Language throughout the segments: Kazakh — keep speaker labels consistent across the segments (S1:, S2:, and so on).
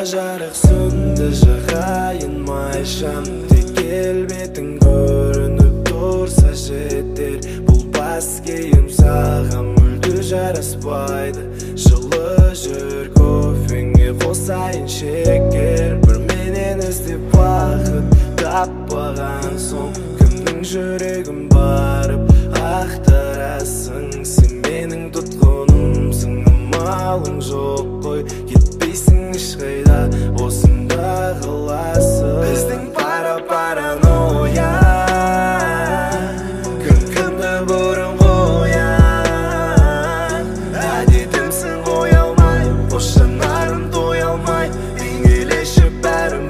S1: жарық сүнді жағайын майшам тек келбетің көрініп тұрса жетер бұл бас киім саған мүлде жараспайды жылы жүр кофеңе қосайын шекер бір менен іздеп бақыт таппаған соң кімнің жүрегін барып ақтарасың сен менің тұтқынымсың амалың жоқ қой кетпейсің ешқайда осында қаласың біздің параноя кім-кімді бұрын қоян әдетімсің қоя алмай қош жанарым тоя алмай үймелешіп бәрін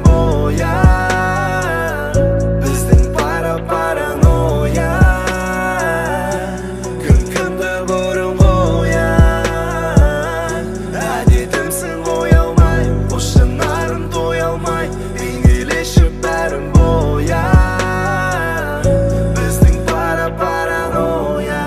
S1: боян біздің параноя кім-кімді бұрын қоян әдетімсің қоя алмай қош жанарым тоя алмай үймелешіп бәрін боян біздің параноя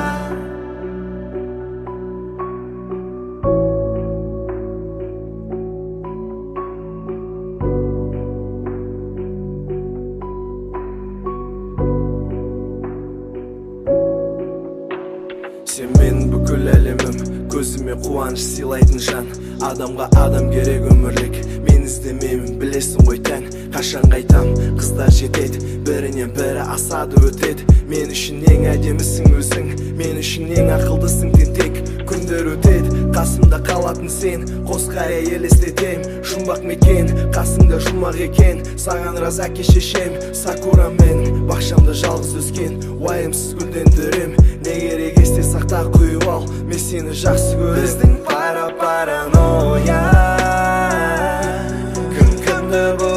S1: сен менің бүкіл әлемім көзіме қуаныш сыйлайтын жан адамға адам керек өмірлік мен іздемеймін білесің ғой тән қашан қайтам қыздар жетеді бірінен бірі асады өтеді мен үшін ең әдемісің өзің мен үшін ең ақылдысың тентек күндер өтеді қасымда қалатын сен қос қария елестетем жұмбақ мекен қасыңда жұмақ екен саған разы әке шешем сакура менің бақшамда жалғыз өскен уайымсыз гүлдендірем не керек есте сақта құйып ал мен сені жақсы көрем біздің параноя кім-кімді